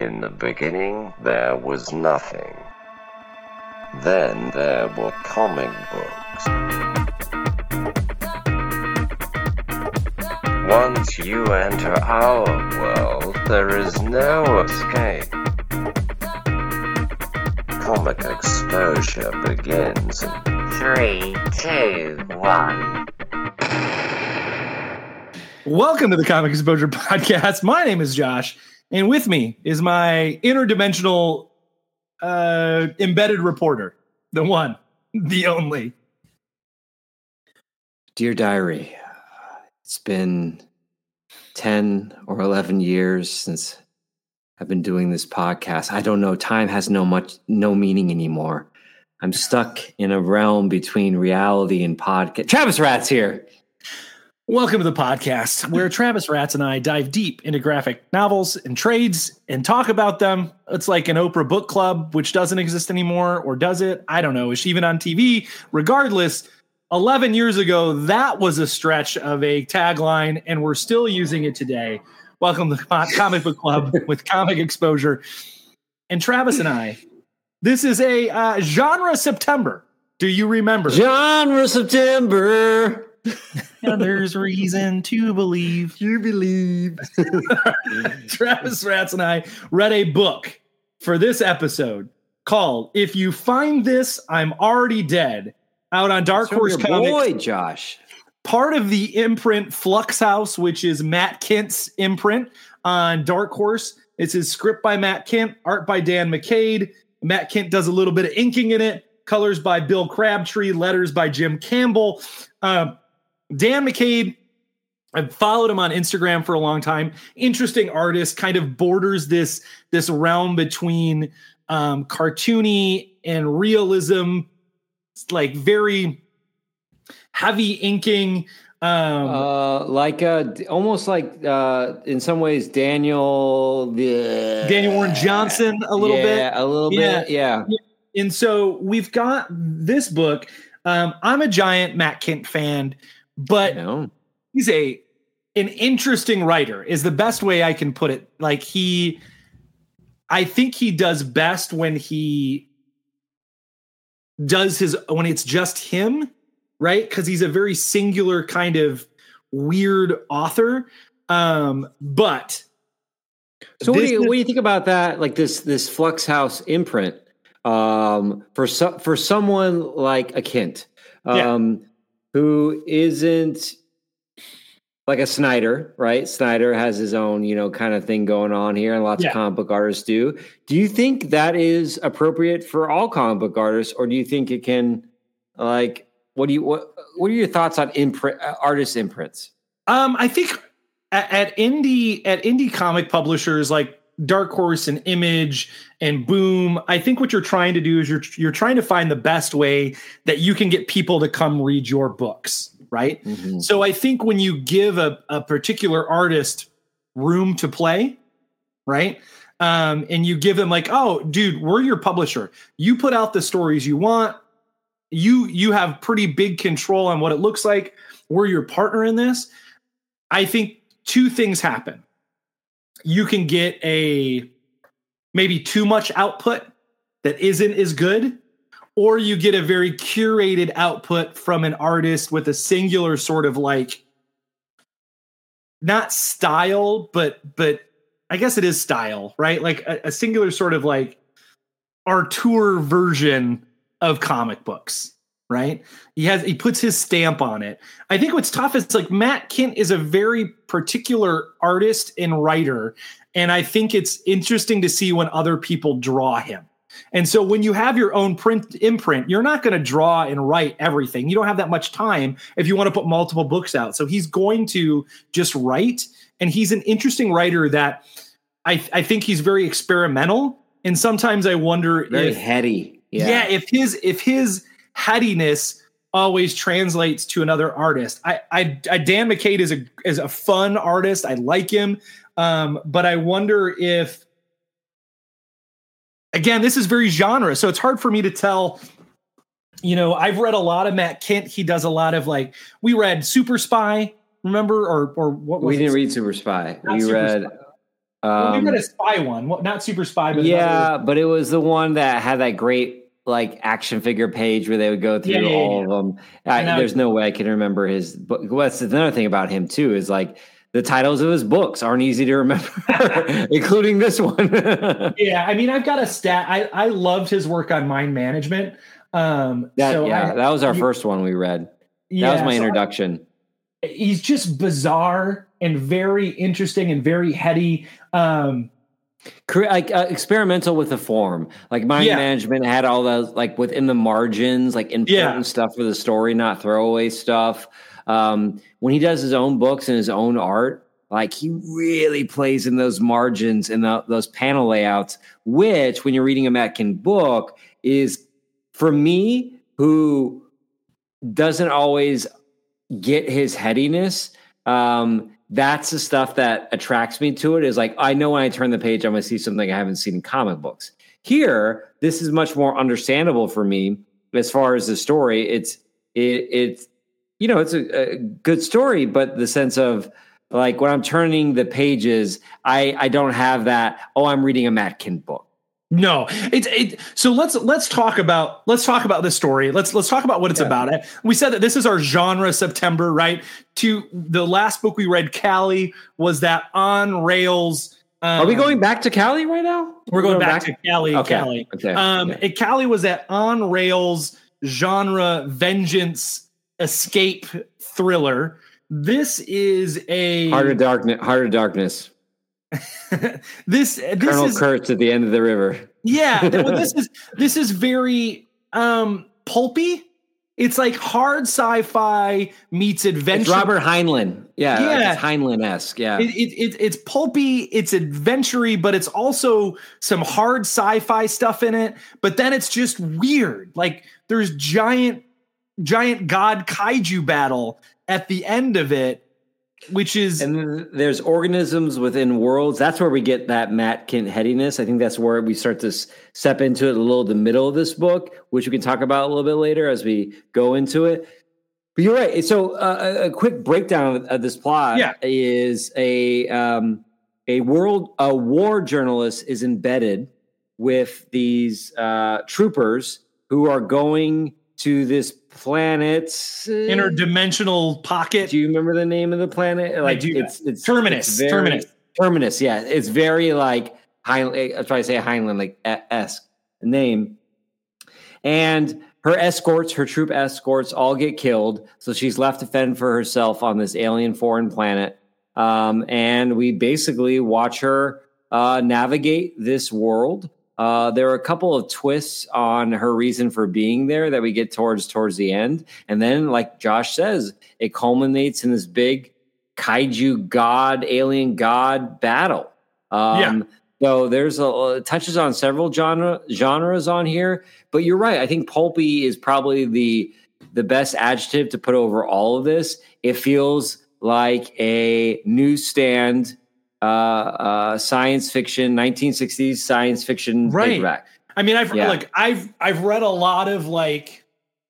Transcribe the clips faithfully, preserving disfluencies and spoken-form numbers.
In the beginning, there was nothing. Then there were comic books. Once you enter our world, there is no escape. Comic exposure begins in three, two, one. Welcome to the Comic Exposure Podcast. My name is Josh, and with me is my interdimensional uh, embedded reporter, the one, the only. Dear Diary, it's been ten or eleven years since I've been doing this podcast. I don't know. Time has no much, no meaning anymore. I'm stuck in a realm between reality and podcast. Travis Ratz here. Welcome to the podcast, where Travis Ratz and I dive deep into graphic novels and trades and talk about them. It's like an Oprah book club, which doesn't exist anymore, or does it? I don't know. Is she even on T V? Regardless, eleven years ago, that was a stretch of a tagline, and we're still using it today. Welcome to the Comic Book Club with Comic Exposure. And Travis and I, this is a uh, genre September. Do you remember? Genre September. And there's reason to believe. You believe. Travis Ratz and I read a book for this episode called If You Find This, I'm Already Dead, out on Dark Show Horse your Comics. boy, Josh. Part of the imprint Flux House, which is Matt Kint's imprint on Dark Horse. It's his script by Matt Kint, art by Dan McCade. Matt Kint does a little bit of inking in it. Colors by Bill Crabtree, letters by Jim Campbell. Uh, Dan McCade, I've followed him on Instagram for a long time. Interesting artist, kind of borders this, this realm between um, cartoony and realism. It's like very heavy inking. Um, uh, like uh, almost like uh, in some ways Daniel the Daniel Warren Johnson a little yeah, bit. a little yeah. bit, yeah. And so we've got this book. Um, I'm a giant Matt Kint fan. But he's a an interesting writer is the best way I can put it. Like he, I think he does best when he does his, when it's just him, right? Because he's a very singular kind of weird author. Um, but so what do you what do you think about that? Like this this Flux House imprint um, for so, for someone like a Kint. Um, yeah. Who isn't like a Snyder, right? Snyder has his own, you know, kind of thing going on here, and lots yeah. of comic book artists do. Do you think that is appropriate for all comic book artists, or do you think it can, like, what do you what What are your thoughts on imprint uh, artist imprints? Um, I think at, at indie at indie comic publishers like Dark Horse and Image and Boom, I think what you're trying to do is you're you're trying to find the best way that you can get people to come read your books, right? Mm-hmm. So I think when you give a, a particular artist room to play, right? Um, and you give them like, oh, dude, we're your publisher. You put out the stories you want. You you have pretty big control on what it looks like. We're your partner in this. I think two things happen. You can get a maybe too much output that isn't as good, or you get a very curated output from an artist with a singular sort of like, not style, but but I guess it is style, right? Like a, a singular sort of like auteur version of comic books, right? He has he puts his stamp on it. I think what's tough is like Matt Kint is a very particular artist and writer, and I think it's interesting to see when other people draw him. And so when you have your own print imprint, you're not going to draw and write everything. You don't have that much time if you want to put multiple books out. So he's going to just write, and he's an interesting writer that I, I think he's very experimental. And sometimes I wonder very if heady. Yeah. yeah, if his if his headiness always translates to another artist. I, I, I Dan McCade is a is a fun artist. I like him, um, but I wonder if, again, this is very genre, so it's hard for me to tell. You know, I've read a lot of Matt Kint. He does a lot of like we read Super Spy, remember, or or what? Was we didn't it? read Super Spy. Not we Super read Spy. Well, we Um, got a spy one, well, not Super Spy, but yeah, another. but it was the one that had that great like action figure page where they would go through Yeah, yeah, all yeah. of them. I, now- there's no way I can remember his book. What's another thing about him too is like the titles of his books aren't easy to remember, including this one. Yeah, I mean, I've got a stat. I I loved his work on mind management. Um, That so yeah, I- that was our you- first one we read. That yeah, was my so introduction. he's just bizarre and very interesting and very heady. Um, Cre- like uh, experimental with the form, like mind Yeah. management had all those like within the margins, like important Yeah. stuff for the story, not throwaway stuff. Um, when he does his own books and his own art, like he really plays in those margins and the, those panel layouts, which when you're reading a Matkin book is for me who doesn't always get his headiness. Um, that's the stuff that attracts me to it is like, I know when I turn the page, I'm going to see something I haven't seen in comic books. Here, this is much more understandable for me as far as the story. It's, it, it's, you know, it's a, a good story, but the sense of like when I'm turning the pages, I, I don't have that, oh, I'm reading a Matkin book. No, it's it. So let's let's talk about let's talk about this story. Let's let's talk about what it's Yeah. about. We said that this is our genre September, right? To the last book we read, Callie, was that on rails. Um, Are we going back to Cali right now? We're going, back, to Callie. Okay. Callie. Okay. Um, Yeah. it, Callie was that on rails genre vengeance escape thriller. This is a Heart of Darkness. Heart of Darkness. this this Colonel is Kurtz at the end of the river. Yeah, well, this is this is very um pulpy. It's like hard sci-fi meets adventure. It's Robert Heinlein. Yeah, like Yeah. it's Heinlein-esque. Yeah. It, it, it, it's pulpy, it's adventure-y, but it's also some hard sci-fi stuff in it. But then it's just weird. Like there's giant, giant god kaiju battle at the end of it, which is And then there's organisms within worlds. That's where we get that Matt Kent headiness. I think that's where we start to s- step into it a little the middle of this book, which we can talk about a little bit later as we go into it. But you're right. So uh, a, a quick breakdown of, of this plot Yeah. is a um, a world a war journalist is embedded with these uh, troopers who are going to this planet's uh, interdimensional pocket. Do you remember the name of the planet? Like do. it's it's Terminus, it's very- Terminus. Terminus. Yeah, it's very like Heinlein. That's why I say Heinlein, like esque name. And her escorts, her troop escorts, all get killed. So she's left to fend for herself on this alien foreign planet. Um, and we basically watch her uh, navigate this world. Uh, there are a couple of twists on her reason for being there that we get towards towards the end, and then, like Josh says, it culminates in this big kaiju god, alien god battle. Um, Yeah. So there's a it touches on several genre genres on here, but you're right. I think pulpy is probably the the best adjective to put over all of this. It feels like a newsstand. Uh, uh, science fiction, nineteen sixties science fiction Right. paperback. I mean, I've Yeah. like I've I've read a lot of like.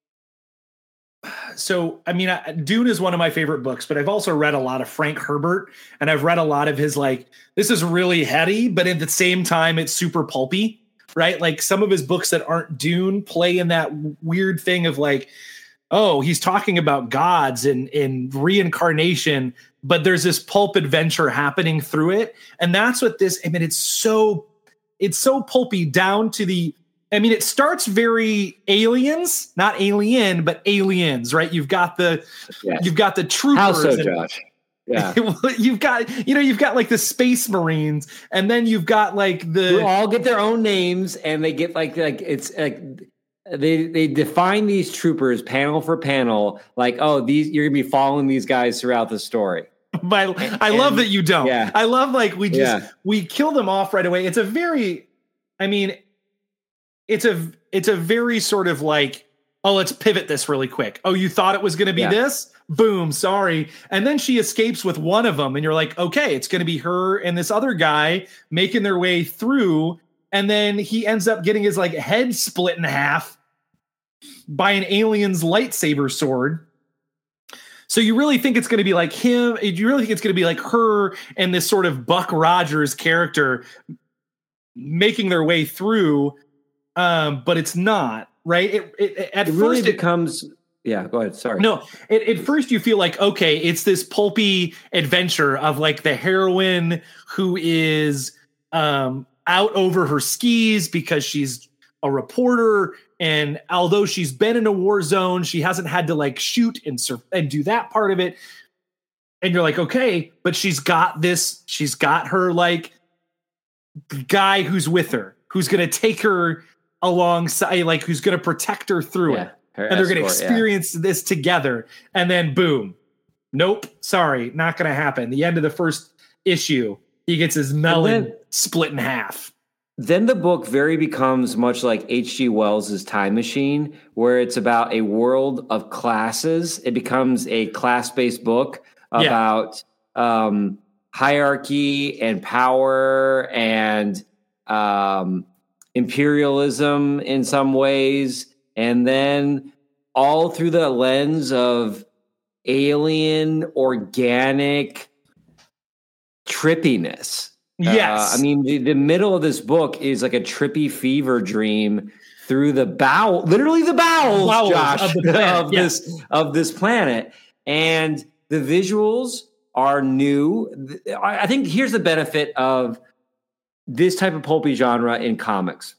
So I mean, I, Dune is one of my favorite books, but I've also read a lot of Frank Herbert, and I've read a lot of his like. This is really heady, but at the same time, it's super pulpy, right? Like some of his books that aren't Dune play in that weird thing of like, oh, he's talking about gods and and reincarnation, but there's this pulp adventure happening through it, and that's what this. I mean, it's so it's so pulpy down to the. I mean, it starts very aliens, not alien, but aliens, right? You've got the Yes. you've got the troopers. How so, and- Josh? Yeah. you've got you know you've got like the space marines, and then you've got like Who the all get their own names, and they get like like it's like they they define these troopers panel for panel. Like, oh, these you're gonna be following these guys throughout the story. my, I love and- that you don't. yeah. I love like we just Yeah. we kill them off right away. It's a very, I mean, it's a it's a very sort of like, oh, let's pivot this really quick. Oh, you thought it was going to be Yeah. this? Boom, sorry. And then she escapes with one of them, and you're like, okay, it's going to be her and this other guy making their way through, and then he ends up getting his like head split in half by an alien's lightsaber sword. So you really think it's going to be like him? You really think it's going to be like her and this sort of Buck Rogers character making their way through? Um, but it's not, right? It, it, at it first really it becomes. Yeah, go ahead. Sorry. No, at, at first you feel like, okay, it's this pulpy adventure of like the heroine who is um, out over her skis because she's a reporter. And although she's been in a war zone, she hasn't had to like shoot and sur- and do that part of it. And you're like, okay, but she's got this, she's got her like guy who's with her, who's going to take her alongside, like who's going to protect her through yeah. it. Her and they're going to experience yeah. this together. And then boom, nope, sorry, not going to happen. The end of the first issue, he gets his melon then, split in half. Then the book very becomes much like H G Wells's Time Machine, where it's about a world of classes. It becomes a class-based book about yeah. um, hierarchy and power and um, imperialism in some ways. And then all through the lens of alien, organic trippiness. Yes. Uh, I mean, the, the middle of this book is like a trippy fever dream through the bowel, literally the bowels, bowels Josh, of, the planet, of yes. this of this planet. And the visuals are new. I think here's the benefit of this type of pulpy genre in comics.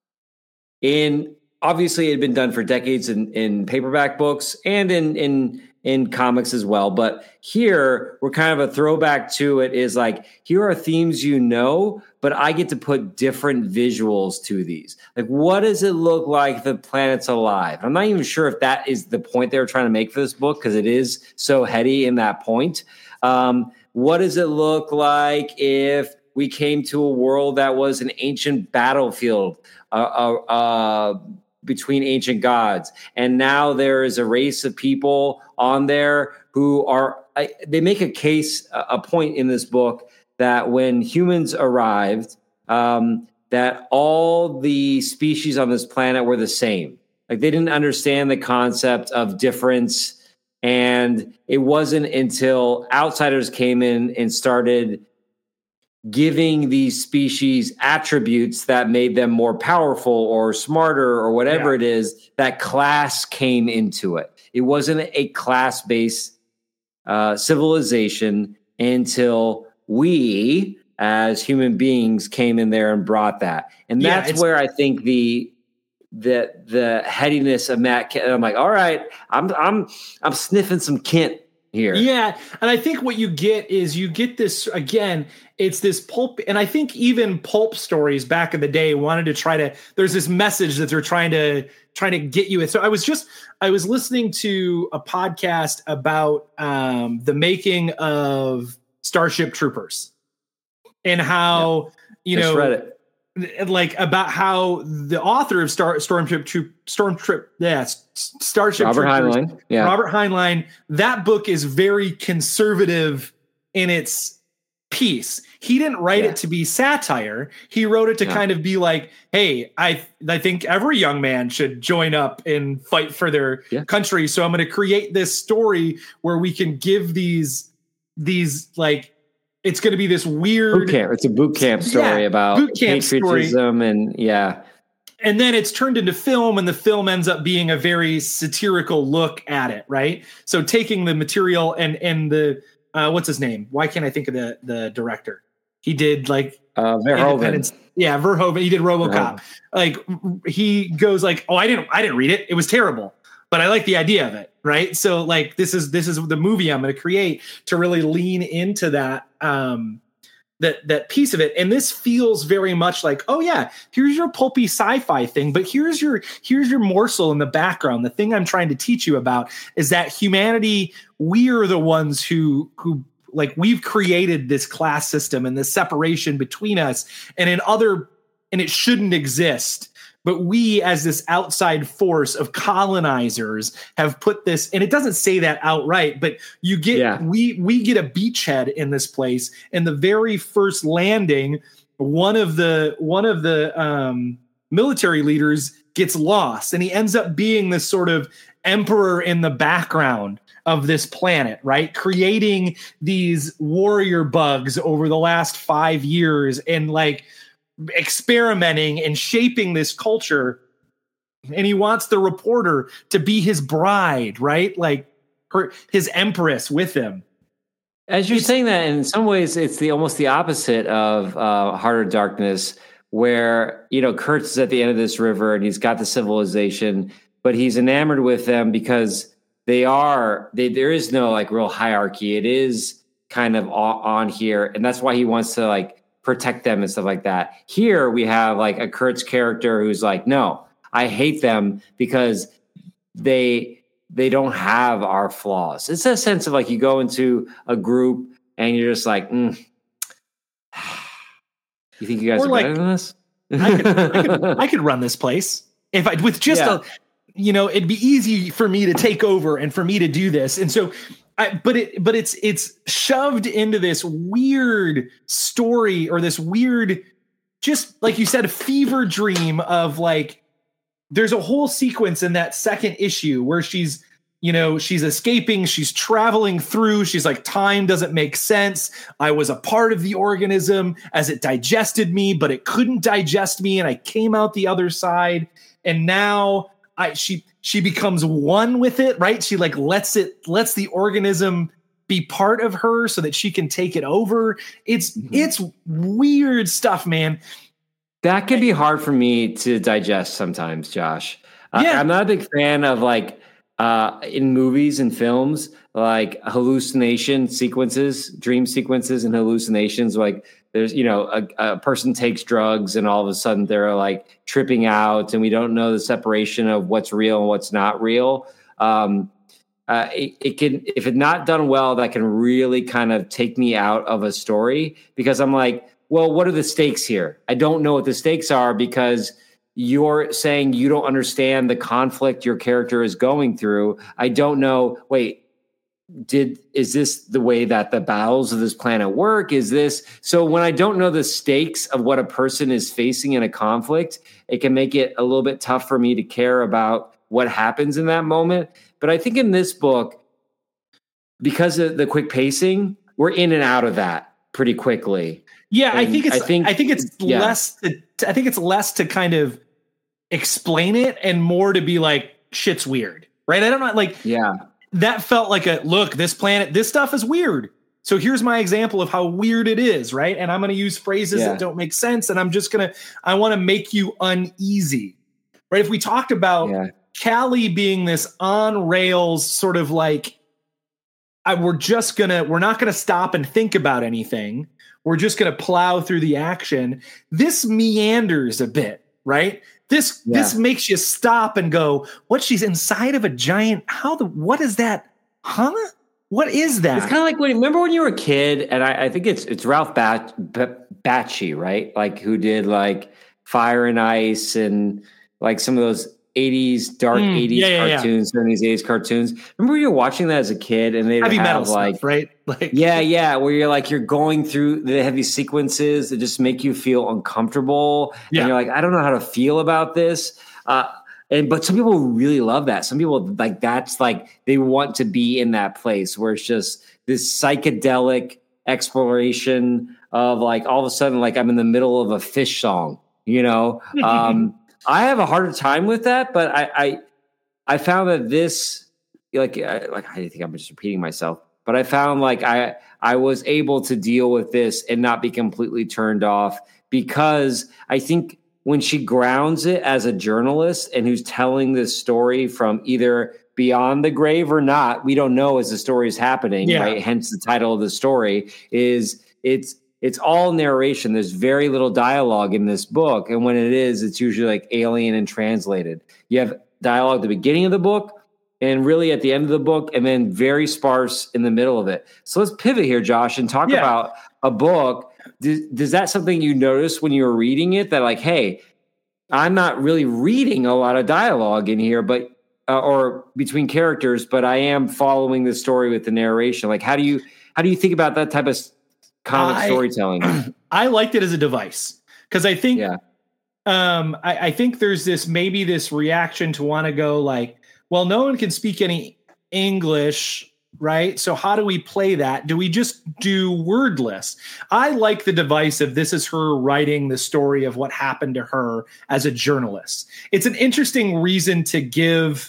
In Obviously, it had been done for decades in, in paperback books and in, in in comics as well. But here, we're kind of a throwback to it is like, here are themes you know, but I get to put different visuals to these. Like, what does it look like the planet's alive? I'm not even sure if that is the point they were trying to make for this book, because it is so heady in that point. Um, what does it look like if we came to a world that was an ancient battlefield? Uh, uh, uh, between ancient gods. And now there is a race of people on there who are, I, they make a case, a point in this book that when humans arrived, um, that all the species on this planet were the same. Like they didn't understand the concept of difference. And it wasn't until outsiders came in and started giving these species attributes that made them more powerful or smarter or whatever yeah. it is, that class came into it. It wasn't a class-based uh, civilization until we, as human beings, came in there and brought that. And that's yeah, where I think the the the headiness of Matt Kindt, I'm like, all right, I'm I'm I'm sniffing some Kindt here. Yeah, and I think what you get is you get this, again, it's this pulp, and I think even pulp stories back in the day wanted to try to, there's this message that they're trying to trying to get you with. So I was just, I was listening to a podcast about um, the making of Starship Troopers and how, yeah. you just know, read it. Like about how the author of Star Stormship Troop Storm Trip, yeah, Starship Robert Troopers, Heinlein, yeah, Robert Heinlein. That book is very conservative in its piece. He didn't write yeah. it to be satire. He wrote it to yeah. kind of be like, hey, I I think every young man should join up and fight for their yeah. country. So I'm going to create this story where we can give these these like. It's going to be this weird boot camp. It's a boot camp story yeah, about boot camp patriotism story. and yeah. And then it's turned into film, and the film ends up being a very satirical look at it, right? So taking the material and and the uh, what's his name? Why can't I think of the the director? He did like uh, Verhoeven. Yeah, Verhoeven. He did RoboCop. Verhoeven. Like he goes like, oh, I didn't I didn't read it. It was terrible. But I like the idea of it, right? So like this is this is the movie I'm going to create to really lean into that um, that that piece of it. And this feels very much like, oh yeah, here's your pulpy sci-fi thing, but here's your here's your morsel in the background. The thing I'm trying to teach you about is that humanity, we are the ones who who like we've created this class system and this separation between us, and in other and it shouldn't exist. But we, as this outside force of colonizers, have put this, and it doesn't say that outright, but you get, yeah. we we get a beachhead in this place. And the very first landing, one of the one of the um, military leaders gets lost, and he ends up being this sort of emperor in the background of this planet, right? Creating these warrior bugs over the last five years and like experimenting and shaping this culture. And he wants the reporter to be his bride, right? Like her, his empress with him. As you're it's, saying that, in some ways, it's the almost the opposite of uh, Heart of Darkness, where, you know, Kurtz is at the end of this river and he's got the civilization, but he's enamored with them because they are, they, there is no like real hierarchy. It is kind of on here. And that's why he wants to like protect them and stuff like that. Here we have like a Kurtz character who's like, no, I hate them because they, they don't have our flaws. It's a sense of like you go into a group and you're just like, mm, you think you guys or are like, better than this? I, could, I, could, I could run this place if I with just yeah. a, you know, it'd be easy for me to take over and for me to do this. And so, I, but it, but it's it's shoved into this weird story or this weird, just like you said, a fever dream of like. There's a whole sequence in that second issue where she's, you know, she's escaping, she's traveling through, she's like, time doesn't make sense. I was a part of the organism as it digested me, but it couldn't digest me. And I came out the other side. And now I, she, she becomes one with it, right? She like lets it, lets the organism be part of her so that she can take it over. It's, mm-hmm. it's weird stuff, man. That can be hard for me to digest sometimes, Josh. Yeah. I, I'm not a big fan of like uh, in movies and films, like hallucination sequences, dream sequences and hallucinations. Like there's, you know, a, a person takes drugs and all of a sudden they're like tripping out and we don't know the separation of what's real and what's not real. Um, uh, it, it can, if it's not done well, that can really kind of take me out of a story because I'm like, well, what are the stakes here? I don't know what the stakes are because you're saying you don't understand the conflict your character is going through. I don't know. Wait, did is this the way that the battles of this planet work? Is this so when I don't know the stakes of what a person is facing in a conflict, it can make it a little bit tough for me to care about what happens in that moment. But I think in this book, because of the quick pacing, we're in and out of that pretty quickly. Yeah, and I think it's I think, I think it's yeah. less to, I think it's less to kind of explain it and more to be like shit's weird. Right? I don't know like yeah. That felt like a look, this planet, this stuff is weird. So here's my example of how weird it is, right? And I'm going to use phrases yeah. that don't make sense and I'm just going to I want to make you uneasy. Right? If we talked about yeah. Callie being this on rails sort of like I, we're just going to we're not going to stop and think about anything. We're just going to plow through the action. This meanders a bit, right? This yeah. this makes you stop and go, what? She's inside of a giant. How the? What is that? Huh? What is that? It's kind of like when remember when you were a kid, and I, I think it's it's Ralph Bat, Bakshi, right? Like who did like Fire and Ice and like some of those eighties dark mm, eighties yeah, yeah, cartoons, yeah. seventies, eighties cartoons. Remember when you were watching that as a kid and they heavy have metal like stuff, right? Like yeah, yeah, where you're like you're going through the heavy sequences that just make you feel uncomfortable, yeah. and you're like, I don't know how to feel about this. Uh, and but some people really love that. Some people like that's like they want to be in that place where it's just this psychedelic exploration of like all of a sudden like I'm in the middle of a Fish song, you know. Um, I have a harder time with that, but I, I, I found that this, like, I, like I think I'm just repeating myself, but I found like I, I was able to deal with this and not be completely turned off because I think when she grounds it as a journalist and who's telling this story from either beyond the grave or not, we don't know as the story is happening, yeah. right? Hence the title of the story is it's. It's all narration. There's very little dialogue in this book. And when it is, it's usually like alien and translated. You have dialogue at the beginning of the book and really at the end of the book, and then very sparse in the middle of it. So let's pivot here, Josh, and talk yeah. about a book. Does, does that something you notice when you were reading it that like, hey, I'm not really reading a lot of dialogue in here, but uh, or between characters, but I am following the story with the narration. Like, how do you how do you think about that type of comic I, storytelling? I liked it as a device because I think, yeah. um, I, I think there's this maybe this reaction to want to go like, well, no one can speak any English. right? So how do we play that? Do we just do wordless? I like the device of this is her writing the story of what happened to her as a journalist. It's an interesting reason to give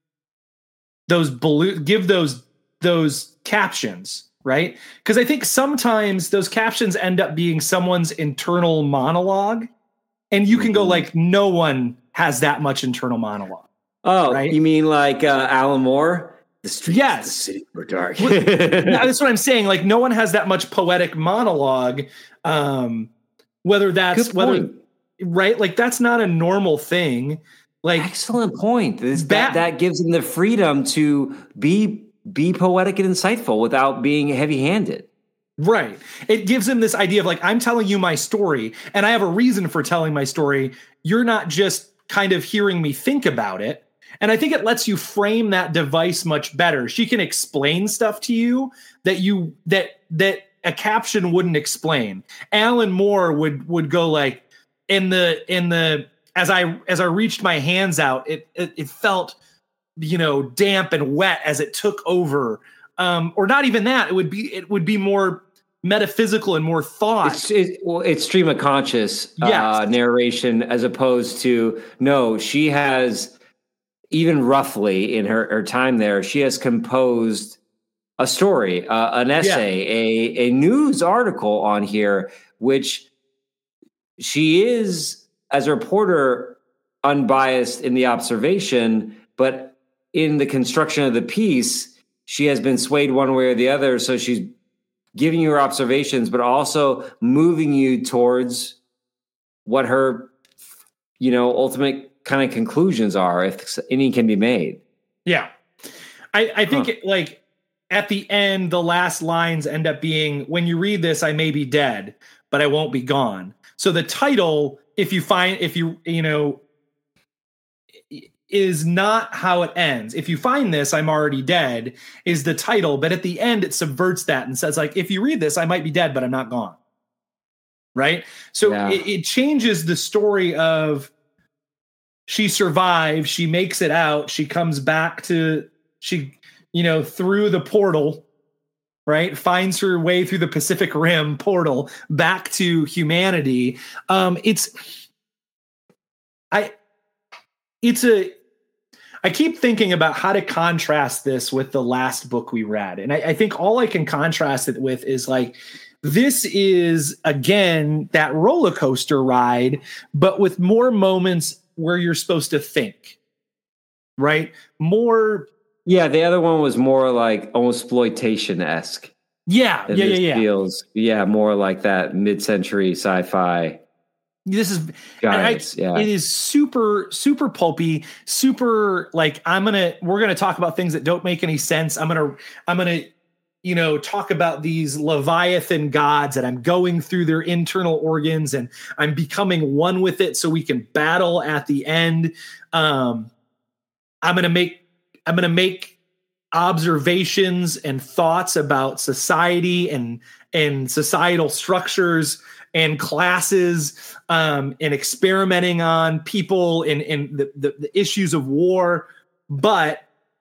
those blue, give those those captions, right? Because I think sometimes those captions end up being someone's internal monologue, and you can go like, no one has that much internal monologue. Oh, right? You mean like uh, Alan Moore? The streets yes. of the city were dark. Well, that's what I'm saying. Like, no one has that much poetic monologue. Um, whether that's whether right, like that's not a normal thing. Like, excellent point. This, that that gives them the freedom to be be poetic and insightful without being heavy-handed. Right. It gives him this idea of like, I'm telling you my story, and I have a reason for telling my story. You're not just kind of hearing me think about it. And I think it lets you frame that device much better. She can explain stuff to you that you that that a caption wouldn't explain. Alan Moore would would go like, in the in the as I as I reached my hands out, it it, it felt, you know, damp and wet as it took over. Um, or not even that. It would be it would be more metaphysical and more thought. It's it, well, it's stream of conscious uh, yes. narration as opposed to no. She has. Even roughly in her, her time there, she has composed a story, uh, an essay, yeah. a, a news article on here, which she is, as a reporter, unbiased in the observation, but in the construction of the piece, she has been swayed one way or the other. So she's giving you her observations, but also moving you towards what her, you know, ultimate kind of conclusions are, if any can be made. Yeah. I, I think huh. it, like at the end, the last lines end up being, when you read this, I may be dead, but I won't be gone. So the title, if you find, if you, you know, is not how it ends. If you find this, I'm already dead is the title. But at the end, it subverts that and says like, if you read this, I might be dead, but I'm not gone. Right. So yeah. it, it changes the story of, she survives, she makes it out, she comes back to, she, you know, through the portal, right? Finds her way through the Pacific Rim portal back to humanity. Um, it's, I, it's a, I keep thinking about how to contrast this with the last book we read. And I, I think all I can contrast it with is like, this is, again, that roller coaster ride, but with more moments where you're supposed to think, right? More. Yeah, the other one was more like almost exploitation-esque. Yeah, yeah, yeah, yeah. Feels, yeah, more like that mid-century sci-fi. This is, guys, I, yeah. It is super, super pulpy, super like, I'm going to, we're going to talk about things that don't make any sense. I'm going to, I'm going to, you know, talk about these Leviathan gods and I'm going through their internal organs and I'm becoming one with it so we can battle at the end. Um, I'm going to make, I'm going to make observations and thoughts about society and, and societal structures and classes, um, and experimenting on people and, and the, the, the issues of war. But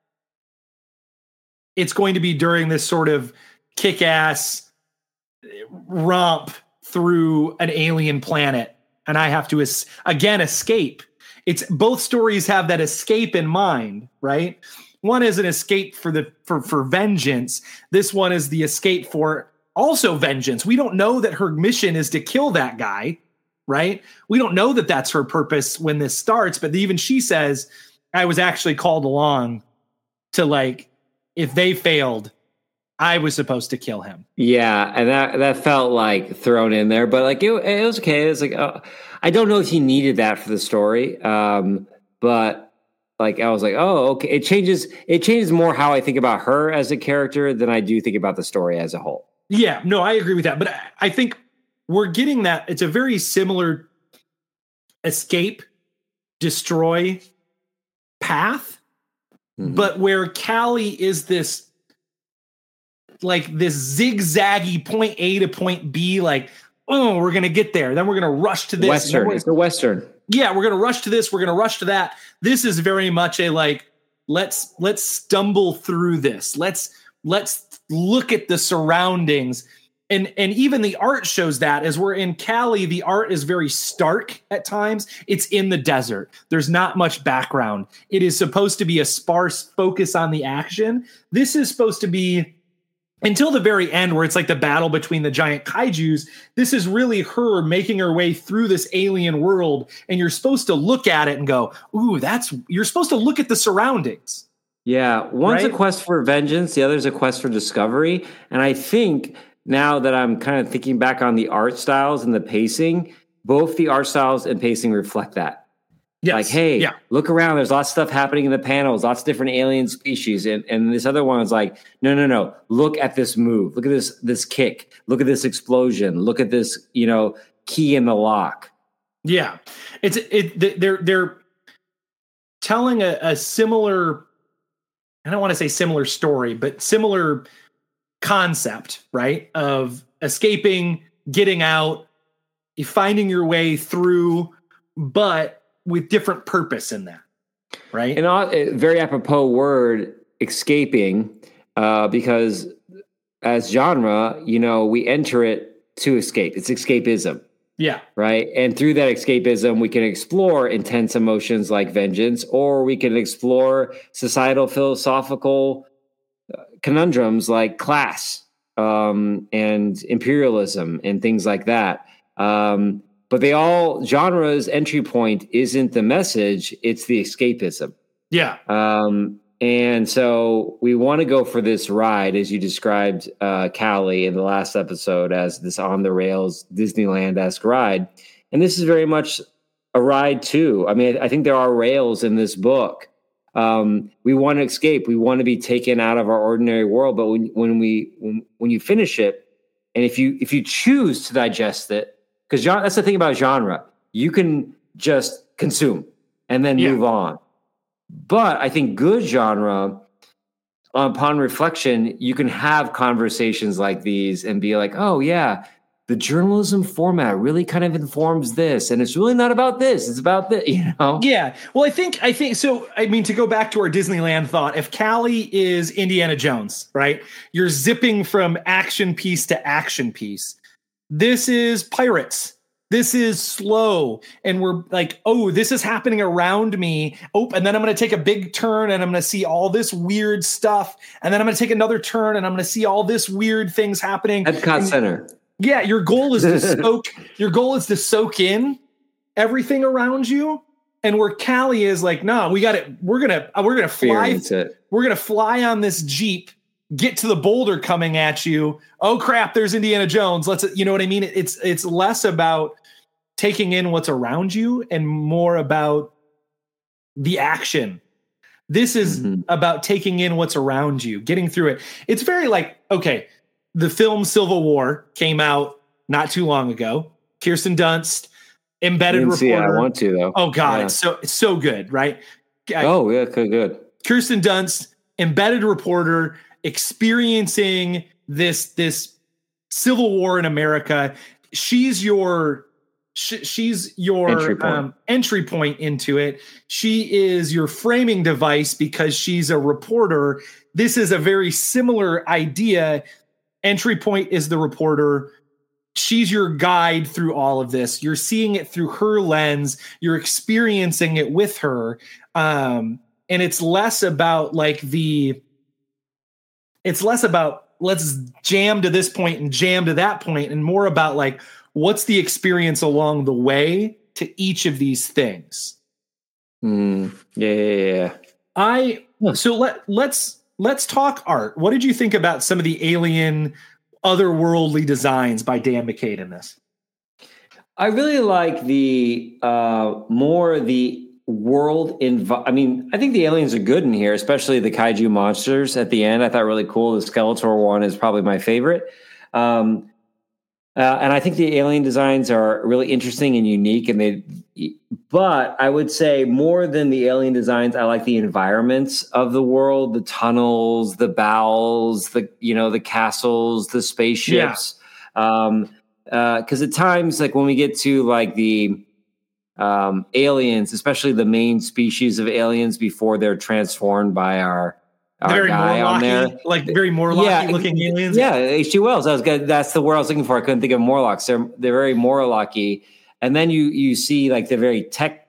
it's going to be during this sort of kick-ass romp through an alien planet. And I have to, es- again, escape. It's both stories have that escape in mind, right? One is an escape for the for, for vengeance. This one is the escape for also vengeance. We don't know that her mission is to kill that guy, right? We don't know that that's her purpose when this starts, but even she says, I was actually called along to like, if they failed, I was supposed to kill him. Yeah, and that that felt like thrown in there, but like it, it was okay. It was like uh, I don't know if he needed that for the story, um, but like I was like, oh, okay. It changes. It changes more how I think about her as a character than I do think about the story as a whole. Yeah, no, I agree with that, but I think we're getting that. It's a very similar escape, destroy path. Mm-hmm. But where Callie is this, like this zigzaggy point A to point B, like, oh, we're going to get there. Then we're going to rush to this. Western. It's the Western. Yeah, we're going to rush to this. We're going to rush to that. This is very much a like, let's, let's stumble through this. Let's let's look at the surroundings. And and even the art shows that. As we're in Cali, the art is very stark at times. It's in the desert. There's not much background. It is supposed to be a sparse focus on the action. This is supposed to be, until the very end, where it's like the battle between the giant kaijus, this is really her making her way through this alien world. And you're supposed to look at it and go, ooh, that's, you're supposed to look at the surroundings. Yeah. One's right? a quest for vengeance. The other's a quest for discovery. And I think now that I'm kind of thinking back on the art styles and the pacing, both the art styles and pacing reflect that. Yes. Like, hey, yeah. look around. There's lots of stuff happening in the panels, lots of different alien species. And, and this other one is like, no, no, no. Look at this move. Look at this, this kick. Look at this explosion. Look at this, you know, key in the lock. Yeah. It's, it, they're, they're telling a, a similar, I don't want to say similar story, but similar concept, right? Of escaping, getting out, finding your way through, but with different purpose in that, right? And a very apropos word, escaping, uh, because as genre, you know, we enter it to escape. It's escapism. Yeah. Right. And through that escapism, we can explore intense emotions like vengeance, or we can explore societal, philosophical conundrums like class um, and imperialism and things like that. Um, but they all, genre's entry point isn't the message, it's the escapism. Yeah. Um, and so we want to go for this ride, as you described uh, Cali in the last episode, as this on the rails Disneyland-esque ride. And this is very much a ride too. I mean, I think there are rails in this book. Um, we want to escape. We want to be taken out of our ordinary world. But when, when we, when, when you finish it, and if you, if you choose to digest it, because that's the thing about genre, you can just consume and then yeah. move on. But I think good genre, upon reflection, you can have conversations like these and be like, oh yeah, the journalism format really kind of informs this, and it's really not about this. It's about this, you know? Yeah. Well, I think, I think, so, I mean, to go back to our Disneyland thought, if Cali is Indiana Jones, right? You're zipping from action piece to action piece. This is Pirates. This is slow. And we're like, oh, this is happening around me. Oh, and then I'm going to take a big turn and I'm going to see all this weird stuff. And then I'm going to take another turn and I'm going to see all this weird things happening. Epcot and, Center. Yeah, your goal is to soak. Your goal is to soak in everything around you, and where Cali is like, no, we got it. We're gonna we're gonna fly. It. We're gonna fly on this Jeep. Get to the boulder coming at you. Oh crap! There's Indiana Jones. Let's you know what I mean. It's it's less about taking in what's around you and more about the action. This is mm-hmm. about taking in what's around you, getting through it. It's very like okay. The film Civil War came out not too long ago. Kirsten Dunst, embedded reporter. See it. I want to though. Oh God, yeah. it's so it's so good, right? Oh yeah, good, good. Kirsten Dunst, embedded reporter, experiencing this this Civil War in America. She's your sh- she's your entry point. Um, entry point into it. She is your framing device because she's a reporter. This is a very similar idea. Entry point is the reporter. She's your guide through all of this. You're seeing it through her lens. You're experiencing it with her. Um, and it's less about like the, it's less about let's jam to this point and jam to that point, and more about like, what's the experience along the way to each of these things. Mm, yeah, yeah, yeah. I, so let, let's, Let's talk art. What did you think about some of the alien, otherworldly designs by Dan McCade in this? I really like the uh, more the world. Inv- I mean, I think the aliens are good in here, especially the kaiju monsters at the end. I thought really cool. The Skeletor one is probably my favorite. Um, uh, and I think the alien designs are really interesting and unique. And they, but I would say more than the alien designs, I like the environments of the world, the tunnels, the bowels, the, you know, the castles, the spaceships. Yeah. Um, uh, cause at times, like when we get to like the, um, aliens, especially the main species of aliens before they're transformed by our, our very guy on there, like very Morlocky yeah, looking aliens. Yeah, H G Wells. I was good. That's the word I was looking for. I couldn't think of Morlocks. They're they're very Morlocky, and then you you see like the very tech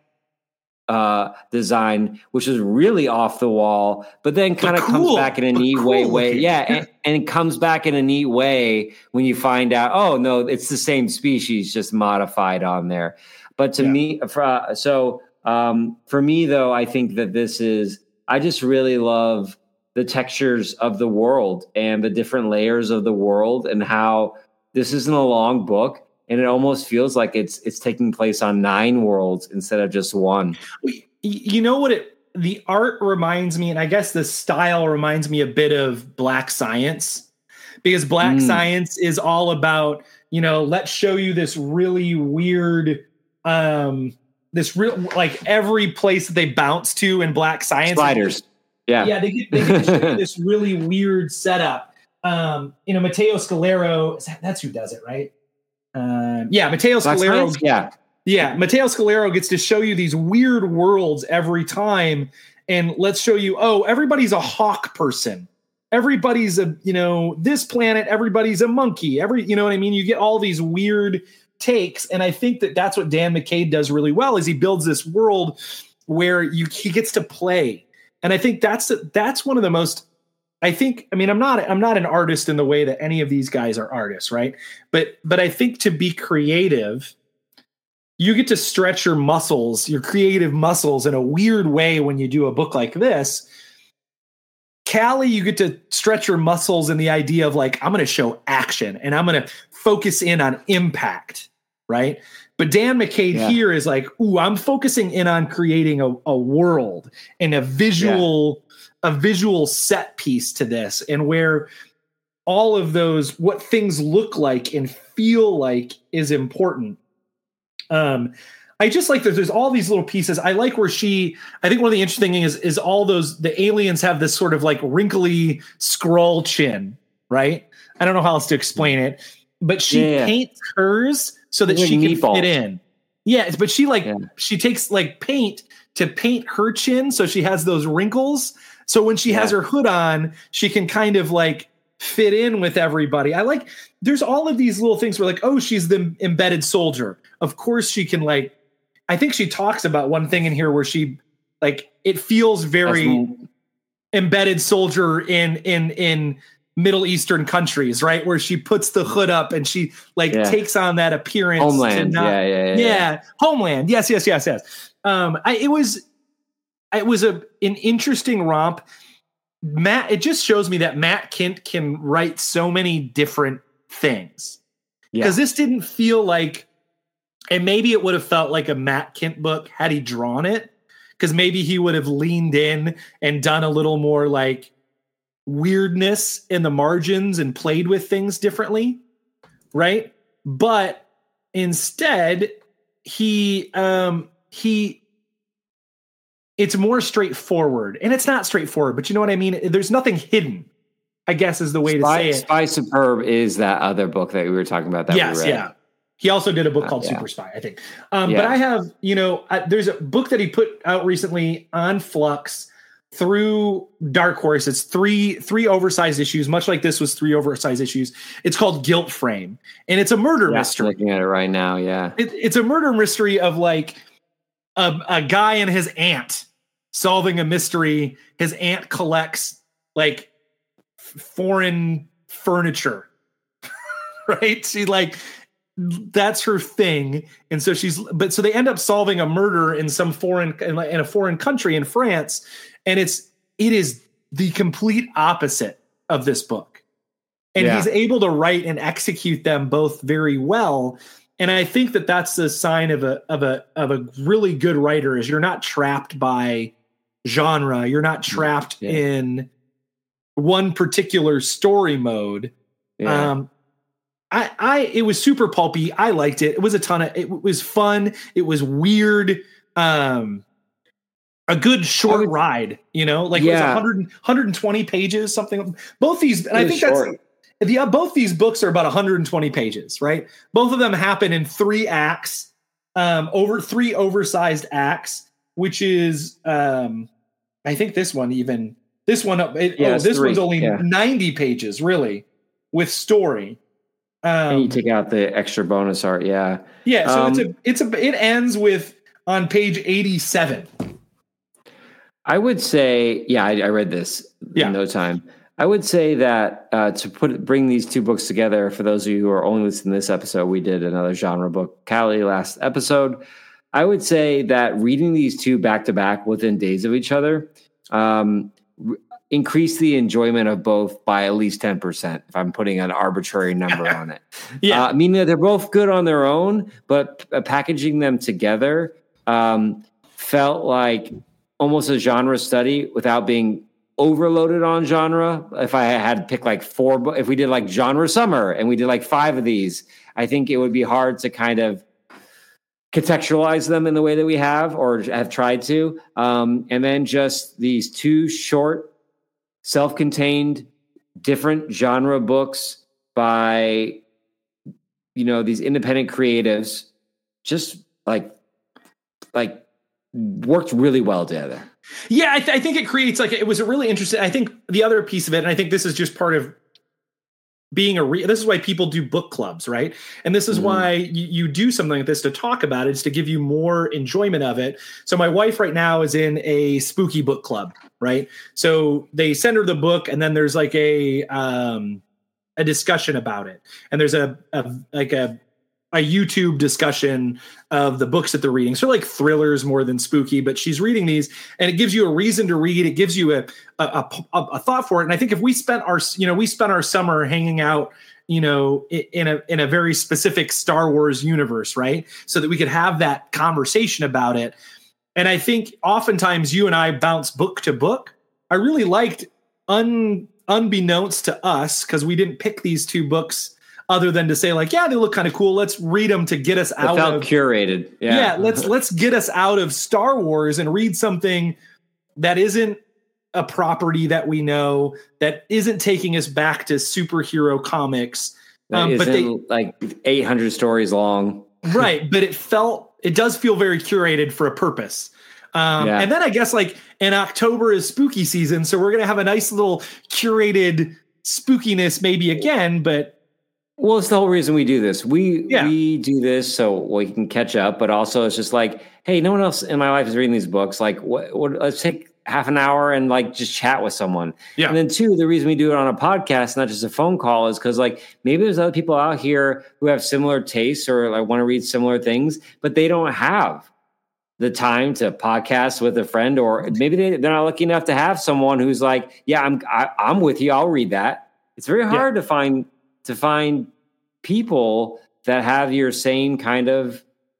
uh, design, which is really off the wall, but then kind of cool, comes back in a neat cool way. Way, yeah, and, and it comes back in a neat way when you find out. Oh no, it's the same species, just modified on there. But to yeah. me, for, so um, for me though, I think that this is. I just really love the textures of the world and the different layers of the world, and how this isn't a long book, and it almost feels like it's it's taking place on nine worlds instead of just one. You know what it the art reminds me, and I guess the style reminds me a bit of Black Science, because Black mm. Science is all about, you know, let's show you this really weird um this real, like every place that they bounce to in Black Science. Spiders. Yeah. Yeah. They get, they get this really weird setup. Um, you know, Matteo Scalero, that, that's who does it, right? Um, yeah. Matteo Black Scalero. Science? Yeah. Yeah. Matteo Scalero gets to show you these weird worlds every time. And let's show you, oh, everybody's a hawk person. Everybody's a, you know, this planet, everybody's a monkey. Every, you know what I mean? You get all these weird takes, and I think that that's what Dan McCade does really well, is he builds this world where you he gets to play. And I think that's that's one of the most I think I mean I'm not I'm not an artist in the way that any of these guys are artists, right? But but I think to be creative, you get to stretch your muscles, your creative muscles in a weird way when you do a book like this. Callie, you get to stretch your muscles in the idea of like, I'm going to show action and I'm going to focus in on impact, right? But Dan McCade yeah. here is like, ooh, I'm focusing in on creating a, a world and a visual, yeah. a visual set piece to this, and where all of those, what things look like and feel like is important. Um, I just like that there's all these little pieces. I like where she, I think one of the interesting things is, is all those, the aliens have this sort of like wrinkly scroll chin, right? I don't know how else to explain it, but she yeah. paints hers so that like she can meatballs. fit in. Yeah. But she like, yeah. she takes like paint to paint her chin. So she has those wrinkles. So when she yeah. has her hood on, she can kind of like fit in with everybody. I like, there's all of these little things where like, oh, she's the embedded soldier. Of course she can like, I think she talks about one thing in here where she like, it feels very embedded soldier in, in, in Middle Eastern countries, right? Where she puts the hood up and she like yeah. takes on that appearance. Homeland. Not, yeah, yeah, yeah, yeah. Homeland. Yes, yes, yes, yes. Um, I, it was, it was a, an interesting romp. Matt, it just shows me that Matt Kindt can write so many different things. Because yeah. this didn't feel like, and maybe it would have felt like a Matt Kindt book had he drawn it, because maybe he would have leaned in and done a little more like weirdness in the margins and played with things differently, right? But instead, he um, he it's more straightforward, and it's not straightforward, but you know what I mean? There's nothing hidden, I guess is the way Spy, to say it. Spy Superb is that other book that we were talking about that yes, we read. Yeah. He also did a book called uh, yeah. Super Spy, I think. Um, yeah. But I have, you know, I, there's a book that he put out recently on Flux through Dark Horse. It's three three oversized issues, much like this was three oversized issues. It's called Guilt Frame, and it's a murder yeah, mystery. I'm looking at it right now, yeah. It, it's a murder mystery of like a, a guy and his aunt solving a mystery. His aunt collects like foreign furniture, right? She like... that's her thing. And so she's, but so they end up solving a murder in some foreign, in a foreign country in France. And it's, it is the complete opposite of this book. And yeah. he's able to write and execute them both very well. And I think that that's the sign of a, of a, of a really good writer, is you're not trapped by genre. You're not trapped yeah. in one particular story mode. Yeah. Um, I, I, it was super pulpy. I liked it. It was a ton of, it was fun. It was weird. Um, a good short would, ride, you know, like yeah. it was one hundred, one hundred twenty pages, something. Both these, and I think short. that's, yeah, both these books are about one hundred twenty pages, right? Both of them happen in three acts, um, over three oversized acts, which is, um, I think this one even, This one, it, yeah, oh, this three. one's only yeah. ninety pages, really, with story. Um, and you take out the extra bonus art, yeah. Yeah, so um, it's a it's a it ends with on page eighty-seven. I would say, yeah, I, I read this yeah. in no time. I would say that uh, to put bring these two books together, for those of you who are only listening to this episode, we did another genre book, Callie, last episode. I would say that reading these two back to back within days of each other um, re- increase the enjoyment of both by at least ten percent, if I'm putting an arbitrary number on it. Yeah. Uh, meaning that they're both good on their own, but uh, packaging them together um, felt like almost a genre study without being overloaded on genre. If I had to pick like four, if we did like genre summer and we did like five of these, I think it would be hard to kind of contextualize them in the way that we have or have tried to. Um, and then just these two short, self-contained, different genre books by, you know, these independent creatives, just like, like worked really well together. Yeah, I, th- I think it creates like, it was a really interesting, I think the other piece of it, and I think this is just part of being a re- this is why people do book clubs, right? And this is mm-hmm. why you, you do something like this to talk about it, is to give you more enjoyment of it. So my wife right now is in a spooky book club, right? So they send her the book, and then there's like a um, a discussion about it, and there's a, a like a a YouTube discussion of the books that they're reading. So like thrillers more than spooky, but she's reading these, and it gives you a reason to read. It gives you a, a, a, a thought for it. And I think if we spent our, you know, we spent our summer hanging out, you know, in a, in a very specific Star Wars universe, right? So that we could have that conversation about it. And I think oftentimes you and I bounce book to book. I really liked un, unbeknownst to us, because we didn't pick these two books other than to say like, yeah, they look kind of cool. Let's read them to get us it out felt of curated. Yeah. yeah. Let's, let's get us out of Star Wars and read something that isn't a property that we know, that isn't taking us back to superhero comics. Um, but they like eight hundred stories long. Right. But it felt, it does feel very curated for a purpose. Um, yeah. And then I guess like in October is spooky season. So we're going to have a nice little curated spookiness maybe again, but well, it's the whole reason we do this. We yeah. we do this so we can catch up, but also it's just like, hey, no one else in my life is reading these books. Like, what? what let's take half an hour and like just chat with someone. Yeah. And then two, the reason we do it on a podcast, not just a phone call, is because like maybe there's other people out here who have similar tastes or like want to read similar things, but they don't have the time to podcast with a friend, or maybe they, they're not lucky enough to have someone who's like, yeah, I'm I, I'm with you. I'll read that. It's very hard yeah. to find. to find people that have your same kind of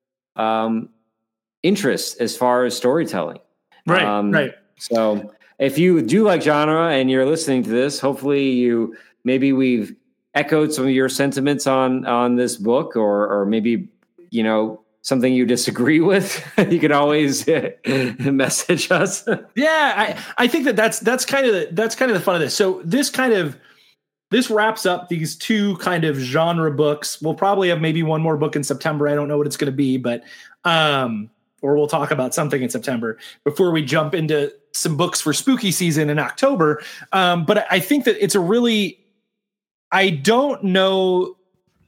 um, interests as far as storytelling. Right, um, right. So if you do like genre and you're listening to this, hopefully you, maybe we've echoed some of your sentiments on, on this book, or, or maybe, you know, something you disagree with. You can always message us. Yeah. I, I think that that's, that's kind of, the, that's kind of the fun of this. So this kind of, This wraps up these two kind of genre books. We'll probably have maybe one more book in September. I don't know what it's going to be, but um, or we'll talk about something in September before we jump into some books for spooky season in October. Um, but I think that it's a really, I don't know.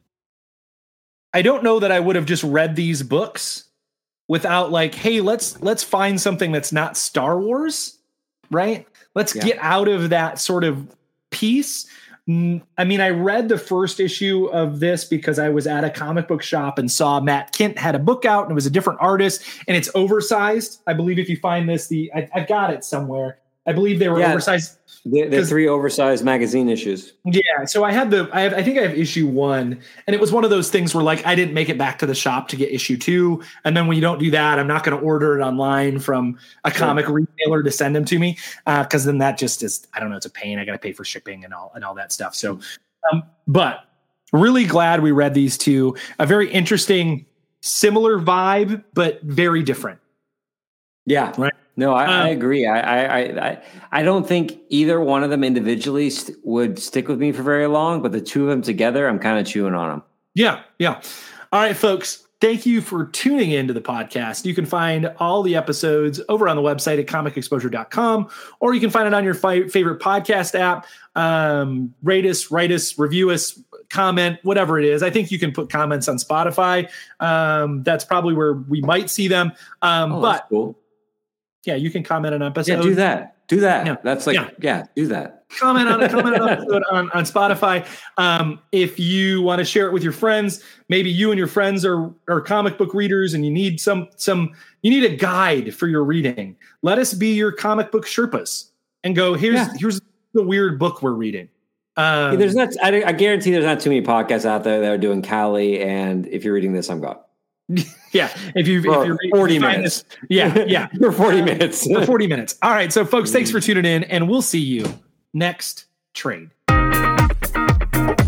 I don't know that I would have just read these books without like, hey, let's let's find something that's not Star Wars, right? Let's yeah. get out of that sort of piece. I mean, I read the first issue of this because I was at a comic book shop and saw Matt Kindt had a book out, and it was a different artist, and it's oversized. I believe if you find this, the I, I've got it somewhere. I believe they were yeah, oversized. The, the three oversized magazine issues. Yeah. So I had the, I have, I think I have issue one, and it was one of those things where like, I didn't make it back to the shop to get issue two. And then when you don't do that, I'm not going to order it online from a comic sure. retailer to send them to me. Uh, cause then that just is, I don't know, it's a pain. I got to pay for shipping and all, and all that stuff. So, um, but really glad we read these two. A very interesting, similar vibe, but very different. Yeah. Right. No, I, um, I agree. I, I, I, I don't think either one of them individually st- would stick with me for very long, but the two of them together, I'm kind of chewing on them. Yeah. Yeah. All right, folks, thank you for tuning into the podcast. You can find all the episodes over on the website at comic exposure dot com, or you can find it on your fi- favorite podcast app. Um, rate us, write us, review us, comment, whatever it is. I think you can put comments on Spotify. Um, that's probably where we might see them. Um, oh, but that's cool. Yeah, you can comment on an episode. Yeah, do that. Do that. Yeah. That's like, yeah. yeah, do that. Comment on a comment on an episode on, on Spotify. Um, if you want to share it with your friends, maybe you and your friends are, are comic book readers and you need some, some, you need a guide for your reading. Let us be your comic book Sherpas and go, here's, yeah. here's the weird book we're reading. Um, yeah, there's not, I, I guarantee there's not too many podcasts out there that are doing Cali. And if you're reading this, I'm gone. Yeah, if you if you're forty minutes, this, yeah, yeah, for forty minutes, for forty minutes. All right, so folks, thanks for tuning in, and we'll see you next trade.